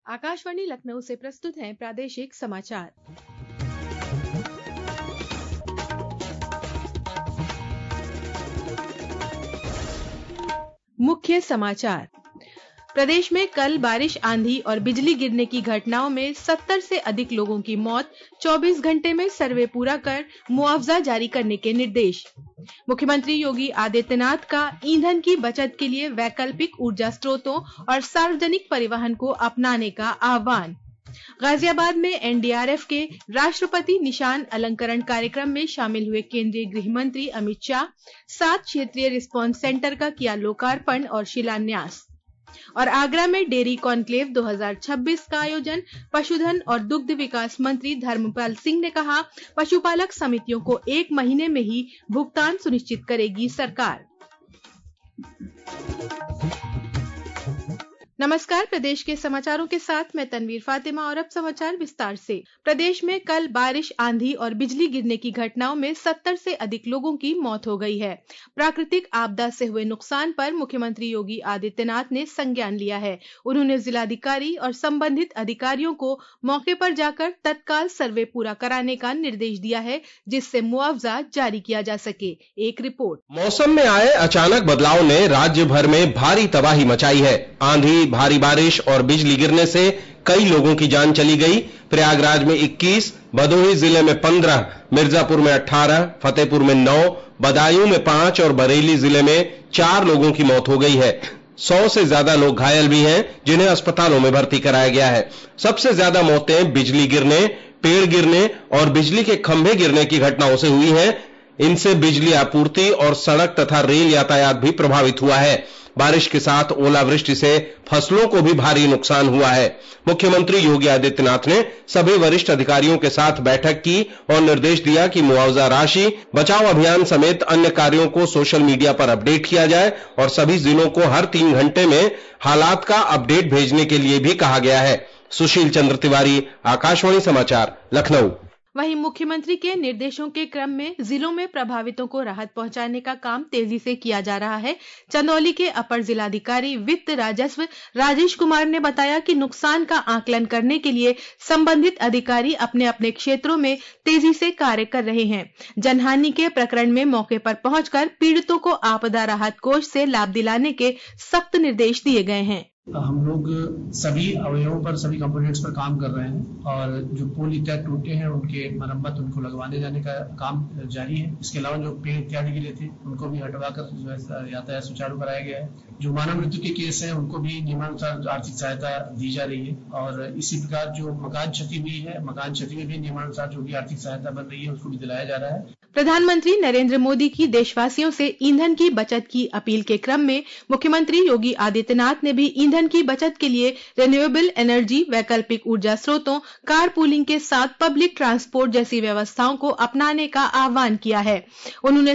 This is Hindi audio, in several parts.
आकाशवाणी लखनऊ से प्रस्तुत हैं प्रादेशिक समाचार। मुख्य समाचार। प्रदेश में कल बारिश, आंधी और बिजली गिरने की घटनाओं में 70 से अधिक लोगों की मौत। 24 घंटे में सर्वे पूरा कर मुआवजा जारी करने के निर्देश। मुख्यमंत्री योगी आदित्यनाथ का ईंधन की बचत के लिए वैकल्पिक ऊर्जा स्रोतों और सार्वजनिक परिवहन को अपनाने का आह्वान। गाजियाबाद में एनडीआरएफ के राष्ट्रपति निशान अलंकरण कार्यक्रम में शामिल हुए केंद्रीय गृह मंत्री अमित शाह। 7 क्षेत्रीय रिस्पांस सेंटर का किया लोकार्पण और शिलान्यास। और आगरा में डेयरी कॉन्क्लेव 2026 का आयोजन। पशुधन और दुग्ध विकास मंत्री धर्मपाल सिंह ने कहा, पशुपालक समितियों को 1 महीने में ही भुगतान सुनिश्चित करेगी सरकार। नमस्कार, प्रदेश के समाचारों के साथ मैं तनवीर फातिमा और अब समाचार विस्तार से। प्रदेश में कल बारिश, आंधी और बिजली गिरने की घटनाओं में 70 से अधिक लोगों की मौत हो गई है। प्राकृतिक आपदा से हुए नुकसान पर मुख्यमंत्री योगी आदित्यनाथ ने संज्ञान लिया है। उन्होंने जिलाधिकारी और संबंधित अधिकारियों को मौके पर जाकर तत्काल सर्वे पूरा कराने का निर्देश दिया है, जिससे मुआवजा जारी किया जा सके। एक रिपोर्ट। मौसम में आए अचानक बदलाव ने राज्य भर में भारी तबाही मचाई है। आंधी, भारी बारिश और बिजली गिरने से कई लोगों की जान चली गई। प्रयागराज में 21, भदोही जिले में 15, मिर्जापुर में 18, फतेहपुर में 9, बदायूं में 5 और बरेली जिले में 4 लोगों की मौत हो गई है। 100 से ज्यादा लोग घायल भी हैं, जिन्हें अस्पतालों में भर्ती कराया गया है। सबसे ज्यादा मौतें बिजली गिरने, पेड़ गिरने और बिजली के खंभे गिरने की घटनाओं से हुई हैं। इनसे बिजली आपूर्ति और सड़क तथा रेल यातायात भी प्रभावित हुआ है। बारिश के साथ ओलावृष्टि से फसलों को भी भारी नुकसान हुआ है। मुख्यमंत्री योगी आदित्यनाथ ने सभी वरिष्ठ अधिकारियों के साथ बैठक की और निर्देश दिया कि मुआवजा राशि, बचाव अभियान समेत अन्य कार्यों को सोशल मीडिया पर अपडेट किया जाए और सभी जिलों को हर 3 घंटे में हालात का अपडेट भेजने के लिए भी कहा गया है। सुशील चंद्र तिवारी, आकाशवाणी समाचार, लखनऊ। वहीं मुख्यमंत्री के निर्देशों के क्रम में जिलों में प्रभावितों को राहत पहुंचाने का काम तेजी से किया जा रहा है। चंदौली के अपर जिलाधिकारी वित्त राजस्व राजेश कुमार ने बताया कि नुकसान का आकलन करने के लिए संबंधित अधिकारी अपने अपने क्षेत्रों में तेजी से कार्य कर रहे हैं। जनहानि के प्रकरण में मौके पर पहुंचकर पीड़ितों को आपदा राहत कोष से लाभ दिलाने के सख्त निर्देश दिए गए हैं। हम लोग सभी अवयवों पर, सभी कंपोनेंट्स पर काम कर रहे हैं और जो पुल इत्यादि टूटे हैं उनके मरम्मत, उनको लगवाने जाने का काम जारी है। इसके अलावा जो पेड़ इत्यादि गिरे थे उनको भी हटवाकर जो है यातायात सुचारू कराया गया है। जो मानव मृत्यु के केस हैं उनको भी नियमानुसार आर्थिक सहायता दी जा रही है और इसी प्रकार जो मकान क्षति हुई है, मकान क्षति में भी नियमानुसार जो भी आर्थिक सहायता बन रही है उसको भी दिलाया जा रहा है। प्रधानमंत्री नरेंद्र मोदी की देशवासियों से ईंधन की बचत की अपील के क्रम में मुख्यमंत्री योगी आदित्यनाथ ने भी ईंधन की बचत के लिए रिन्यूएबल एनर्जी, वैकल्पिक ऊर्जा स्रोतों, कार पूलिंग के साथ पब्लिक ट्रांसपोर्ट जैसी व्यवस्थाओं को अपनाने का आह्वान किया है। उन्होंने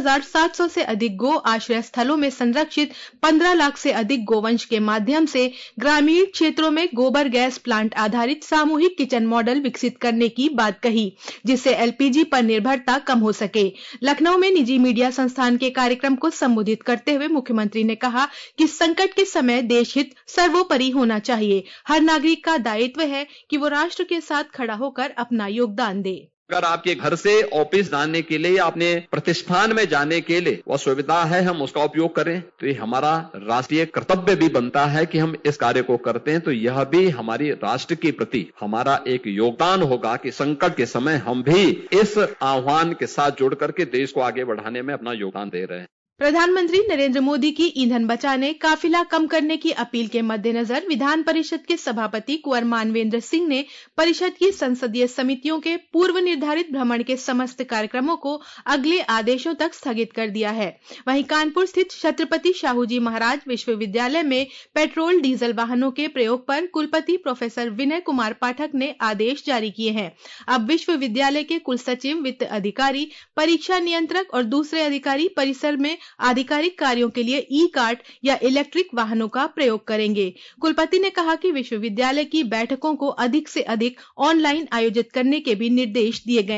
7,700 से अधिक गो आश्रय स्थलों में संरक्षित 15 लाख से अधिक गोवंश के माध्यम से ग्रामीण क्षेत्रों में गोबर गैस प्लांट आधारित सामूहिक किचन मॉडल विकसित करने की बात कही, जिससे एलपीजी पर निर्भरता कम हो सके। लखनऊ में निजी मीडिया संस्थान के कार्यक्रम को संबोधित करते हुए मुख्यमंत्री ने कहा कि संकट के समय देश हित सर्वोपरि होना चाहिए। हर नागरिक का दायित्व है कि वो राष्ट्र के साथ खड़ा होकर अपना योगदान दे। अगर आपके घर से ऑफिस जाने के लिए, अपने प्रतिष्ठान में जाने के लिए वह सुविधा है, हम उसका उपयोग करें, तो ये हमारा राष्ट्रीय कर्तव्य भी बनता है कि हम इस कार्य को करते हैं। तो यह भी हमारी राष्ट्र के प्रति हमारा एक योगदान होगा कि संकट के समय हम भी इस आह्वान के साथ जुड़ करके देश को आगे बढ़ाने में अपना योगदान दे रहे हैं। प्रधानमंत्री नरेंद्र मोदी की ईंधन बचाने, काफिला कम करने की अपील के मद्देनजर विधान परिषद के सभापति कुंवर मानवेंद्र सिंह ने परिषद की संसदीय समितियों के पूर्व निर्धारित भ्रमण के समस्त कार्यक्रमों को अगले आदेशों तक स्थगित कर दिया है। वहीं कानपुर स्थित छत्रपति शाहूजी महाराज विश्वविद्यालय में पेट्रोल डीजल वाहनों के प्रयोग पर कुलपति प्रोफेसर विनय कुमार पाठक ने आदेश जारी किए हैं। अब विश्वविद्यालय के कुलसचिव, वित्त अधिकारी, परीक्षा नियंत्रक और दूसरे अधिकारी परिसर में आधिकारिक कार्यों के लिए ई कार्ट या इलेक्ट्रिक वाहनों का प्रयोग करेंगे। कुलपति ने कहा कि विश्वविद्यालय की बैठकों को अधिक से अधिक ऑनलाइन आयोजित करने के भी निर्देश दिए गए हैं।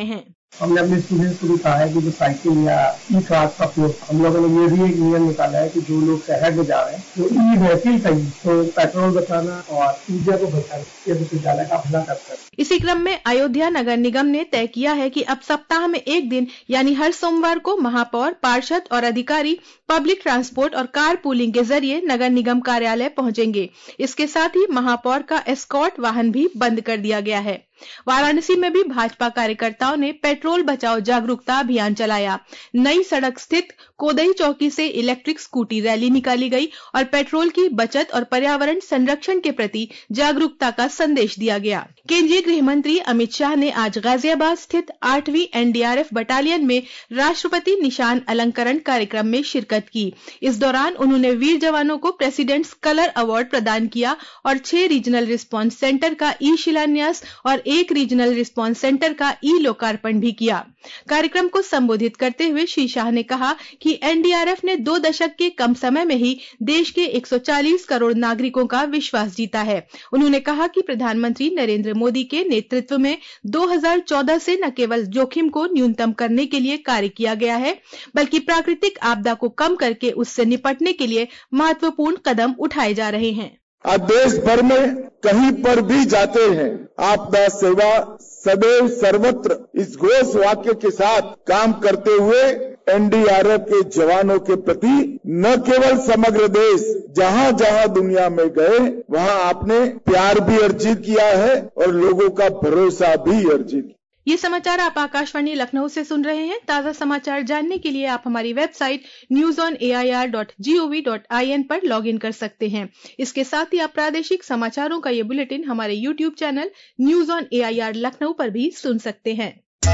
हमने अपने स्टूडेंट्स को भी कहा है कि जो साइकिल या ई कार का उपयोग, हम लोगों ने ये भी एक नियम निकाला है कि जो लोग शहर में जा रहे हैं तो ई व्हीकल का यूज, तो पेट्रोल बचाना और ऊर्जा को बचाना, ये विश्वविद्यालय का भला करता है। इसी क्रम में अयोध्या नगर निगम ने तय किया है कि अब सप्ताह में एक दिन यानी हर सोमवार को महापौर, पार्षद और अधिकारी पब्लिक ट्रांसपोर्ट और कार पूलिंग के जरिए नगर निगम कार्यालय पहुंचेंगे। इसके साथ ही महापौर का एस्कॉर्ट वाहन भी बंद कर दिया गया है। वाराणसी में भी भाजपा कार्यकर्ताओं ने पेट्रोल बचाओ जागरूकता अभियान चलाया। नई सड़क स्थित कोदई चौकी से इलेक्ट्रिक स्कूटी रैली निकाली गई और पेट्रोल की बचत और पर्यावरण संरक्षण के प्रति जागरूकता का संदेश दिया गया। केंद्रीय गृह मंत्री अमित शाह ने आज गाजियाबाद स्थित 8वीं एनडीआरएफ बटालियन में राष्ट्रपति निशान अलंकरण कार्यक्रम में शिरकत की। इस दौरान उन्होंने वीर जवानों को प्रेसिडेंट्स कलर अवार्ड प्रदान किया और 6 रीजनल रिस्पांस सेंटर का ई शिलान्यास और 1 रीजनल रिस्पांस सेंटर का ई लोकार्पण भी किया। कार्यक्रम को संबोधित करते हुए श्री शाह ने कहा कि एनडीआरएफ ने 2 दशक के कम समय में ही देश के 140 करोड़ नागरिकों का विश्वास जीता है। उन्होंने कहा कि प्रधानमंत्री नरेंद्र मोदी के नेतृत्व में 2014 से न केवल जोखिम को न्यूनतम करने के लिए कार्य किया गया है, बल्कि प्राकृतिक आपदा को कम करके उससे निपटने के लिए महत्वपूर्ण कदम उठाए जा रहे हैं। आज देश भर में कहीं पर भी जाते हैं, आपदा सेवा सदैव सर्वत्र इस घोष वाक्य के साथ काम करते हुए एनडीआरएफ के जवानों के प्रति न केवल समग्र देश, जहां जहां दुनिया में गए वहां आपने प्यार भी अर्जित किया है और लोगों का भरोसा भी अर्जित किया। ये समाचार आप आकाशवाणी लखनऊ से सुन रहे हैं। ताजा समाचार जानने के लिए आप हमारी वेबसाइट newsonair.gov.in पर लॉगिन कर सकते हैं। इसके साथ ही आप प्रादेशिक समाचारों का ये बुलेटिन हमारे YouTube channel news on AIR Lucknow पर भी सुन सकते हैं।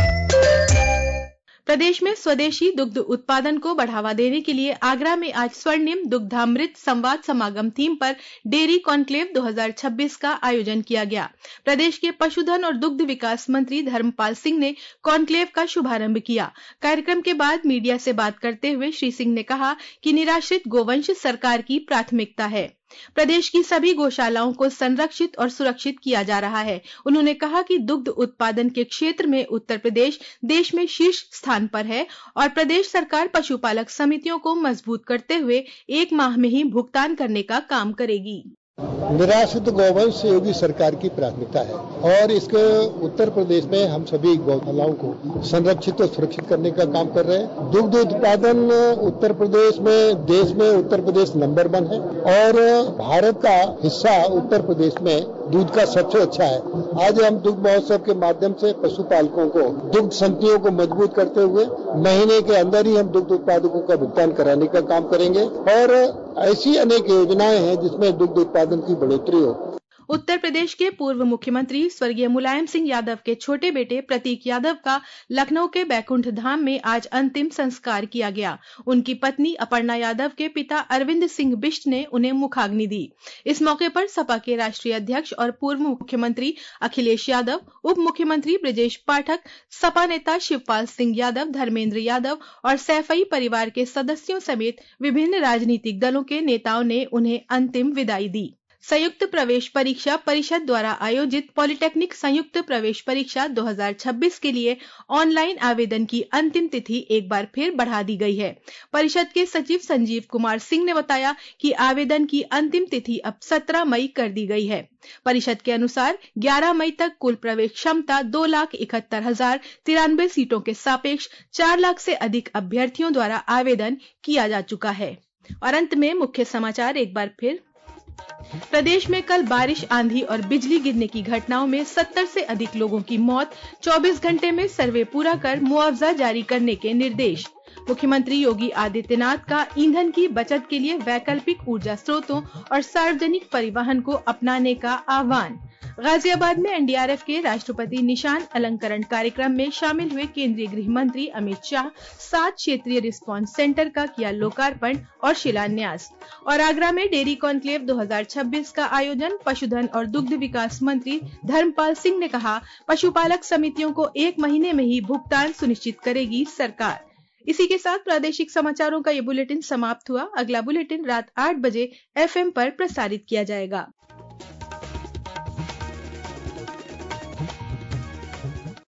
प्रदेश में स्वदेशी दुग्ध उत्पादन को बढ़ावा देने के लिए आगरा में आज स्वर्णिम दुग्धामृत संवाद समागम थीम पर डेयरी कॉन्क्लेव 2026 का आयोजन किया गया। प्रदेश के पशुधन और दुग्ध विकास मंत्री धर्मपाल सिंह ने कॉन्क्लेव का शुभारंभ किया। कार्यक्रम के बाद मीडिया से बात करते हुए श्री सिंह ने कहा कि निराश्रित गोवंश सरकार की प्राथमिकता है। प्रदेश की सभी गौशालाओं को संरक्षित और सुरक्षित किया जा रहा है। उन्होंने कहा कि दुग्ध उत्पादन के क्षेत्र में उत्तर प्रदेश देश में शीर्ष स्थान पर है और प्रदेश सरकार पशुपालक समितियों को मजबूत करते हुए 1 माह में ही भुगतान करने का काम करेगी। निराश्रित गौवंश योगी सरकार की प्राथमिकता है और इसके उत्तर प्रदेश में हम सभी गौशालाओं को संरक्षित और सुरक्षित करने का काम कर रहे हैं। दुग्ध उत्पादन उत्तर प्रदेश में देश में उत्तर प्रदेश नंबर 1 है और भारत का हिस्सा उत्तर प्रदेश में दूध का सबसे अच्छा है। आज हम दुग्ध महोत्सव के माध्यम से पशुपालकों को दुग्ध समितियों को मजबूत करते हुए महीने के अंदर ही हम दुग्ध उत्पादकों का भुगतान कराने का काम करेंगे और ऐसी अनेक योजनाएं हैं जिसमें दुग्ध उत्पादन की बढ़ोतरी हो। उत्तर प्रदेश के पूर्व मुख्यमंत्री स्वर्गीय मुलायम सिंह यादव के छोटे बेटे प्रतीक यादव का लखनऊ के बैकुंठ धाम में आज अंतिम संस्कार किया गया। उनकी पत्नी अपर्णा यादव के पिता अरविंद सिंह बिष्ट ने उन्हें मुखाग्नि दी। इस मौके पर सपा के राष्ट्रीय अध्यक्ष और पूर्व मुख्यमंत्री अखिलेश यादव, उप मुख्यमंत्री ब्रजेश पाठक, सपा नेता शिवपाल सिंह यादव, धर्मेंद्र यादव और सैफई परिवार के सदस्यों समेत विभिन्न राजनीतिक दलों के नेताओं ने उन्हें अंतिम विदाई दी। संयुक्त प्रवेश परीक्षा परिषद द्वारा आयोजित पॉलिटेक्निक संयुक्त प्रवेश परीक्षा 2026 के लिए ऑनलाइन आवेदन की अंतिम तिथि एक बार फिर बढ़ा दी गई है। परिषद के सचिव संजीव कुमार सिंह ने बताया कि आवेदन की अंतिम तिथि अब 17 मई कर दी गई है। परिषद के अनुसार 11 मई तक कुल प्रवेश क्षमता 2,71,093 सीटों के सापेक्ष 4 लाख से अधिक अभ्यर्थियों द्वारा आवेदन किया जा चुका है। और अंत में मुख्य समाचार एक बार फिर। प्रदेश में कल बारिश, आंधी और बिजली गिरने की घटनाओं में 70 से अधिक लोगों की मौत। 24 घंटे में सर्वे पूरा कर मुआवजा जारी करने के निर्देश। मुख्यमंत्री योगी आदित्यनाथ का ईंधन की बचत के लिए वैकल्पिक ऊर्जा स्रोतों और सार्वजनिक परिवहन को अपनाने का आह्वान। गाजियाबाद में एनडीआरएफ के राष्ट्रपति निशान अलंकरण कार्यक्रम में शामिल हुए केंद्रीय गृह मंत्री अमित शाह 7 क्षेत्रीय रिस्पांस सेंटर का किया लोकार्पण और शिलान्यास। और आगरा में डेयरी कॉन्क्लेव 2026 का आयोजन। पशुधन और दुग्ध विकास मंत्री धर्मपाल सिंह ने कहा, पशुपालक समितियों को 1 महीने में ही भुगतान सुनिश्चित करेगी सरकार। इसी के साथ प्रादेशिक समाचारों का ये बुलेटिन समाप्त हुआ। अगला बुलेटिन रात 8 बजे FM पर प्रसारित किया जाएगा।